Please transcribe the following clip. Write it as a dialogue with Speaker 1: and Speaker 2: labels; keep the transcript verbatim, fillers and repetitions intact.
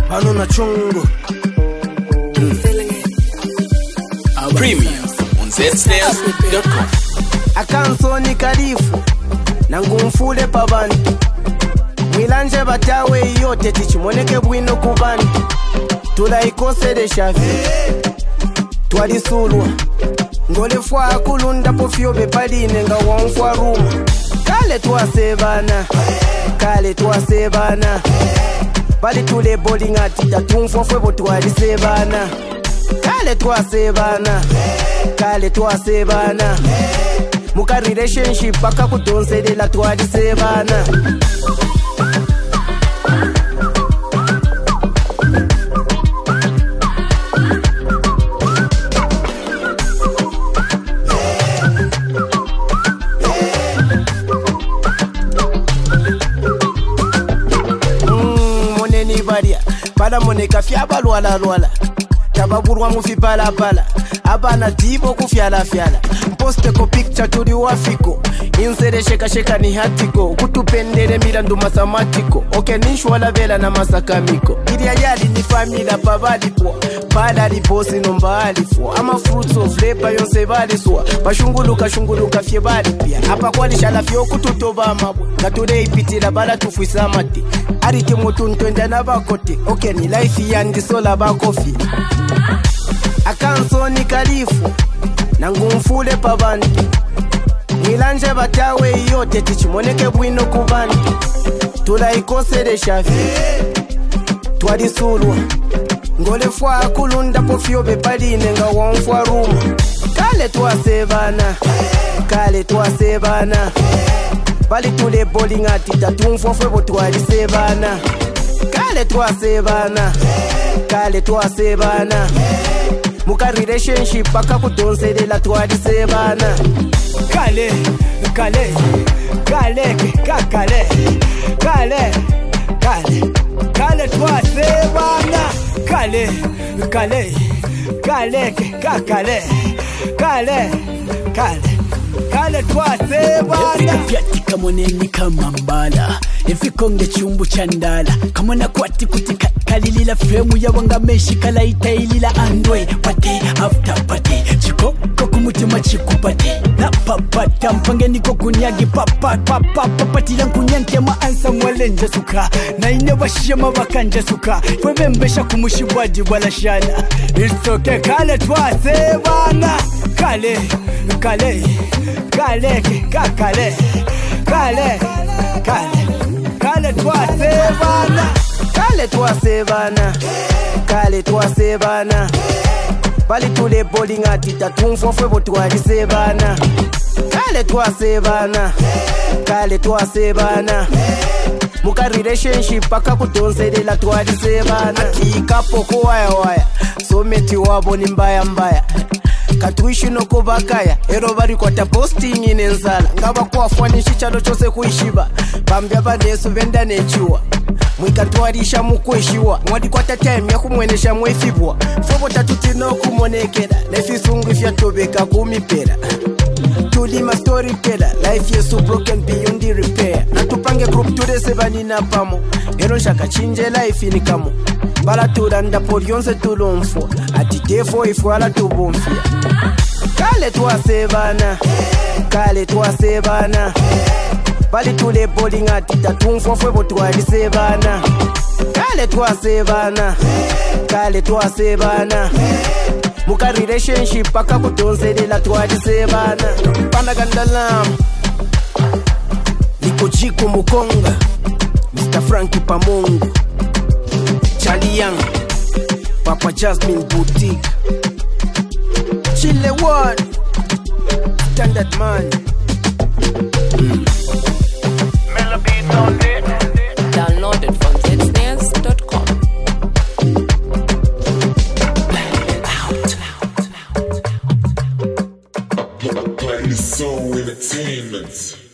Speaker 1: Banana chungu.
Speaker 2: Premium on z snares dot com.
Speaker 1: Akansoni kalifu nangumfule pabantu mwilanje batawe yote tichimoneke bwino kubantu tulaikosele shafi twalisulwa ngolefwa akulunda pofyo bepaline nga wonfwa ruma kale twasebana kale twasebana bali tule bowling ati tatumfwa fwebo twalisebana kale twasebana kale twasebana muka relationship paka kudonselela twalisebana mm, moneni baria pala moneka fiaba lwala lwala tababurwa mufi pala pala abana dibo kufyala fyala poste ko picture tuli wafiko insere sheka sheka ni hatiko kutupendele milandu mathematiko okay nishwala vela na masakamiko ilia yali ni familia pabali po pala liposi nomba alifo ama fruits of labor yonse bali swa bashunguluka shunguluka fye bali pia hapa kwali shala fyo kututoba amabwe katule ipitila bala tufuisa mati arike mutu ntwenda na bakote okay ni life yandi sola bakofi akansoni kalifu nangumfule pabantu mwilanje batawe yote tichimoneke bwino kubantu tulaikosele shafi twalisulwa ngolefwa akulunda pofyo bepaline nga wonfwa ruma kale twasebana kale twasebana bali tule bowling ati tatumfwa fwebo twalisebana kale twasebana kale twasebana muka relationship paka kudonselela twalisebana
Speaker 3: kale kale kale kakale kale kale kale twasebana kale kale kale kakale kale kale kale twasebana
Speaker 4: vyatika moneni kama mbala efikonge chumbu chandala kamona kwati kutika kalilila fremu ya wanga meshi kala itailila andwe pate after pate chiko kokumutima chikupate na papata mpange niko kunyagi papa papa papati lankunyanke ma ansa mwalenje suka na ine washema wakanje suka kwebembesha kumushibaji wala shana it's okay kale twasebana kale kale kale kakale kale kale kale twasebana
Speaker 1: kale twasebana kale twasebana bali tule bowling ati tatumfwa fwebo twalisebana kale twasebana kale twasebana muka relationship paka kudonselela twalisebana ikapo kuwaya waya someti wabo ni mbaya mbaya katuishi noko bakaya ero bari kwata posting inenzala ngaba kwafwanisha chalo chose kuishiba bambya baneso benda nechiwa mwikatwarisha mukweshiwa mwadi kwata time yakumwenesha mwefibwa fobo tatutino kumonekera nefisungu fyatobeka kumipera tulima story tela life is so broken beyond the repair natupange group today sebanina pamo ero shaka chinje life ni kamo bala turanda por yonse tulomfo ati defo ifwala tubomfia kale twasebana kale twasebana bali tule bowling ati tatumfwa fwebo twalisebana kale twasebana kale twasebana muka relationship paka kudonselela twalisebana panda gandalam niko jiko mukonga mister Frankie Pamongo Charlie Young Papa Jasmine Boutique Chile One Standard Man mm.
Speaker 5: Download it from z snares dot com.
Speaker 6: Play soul entertainment.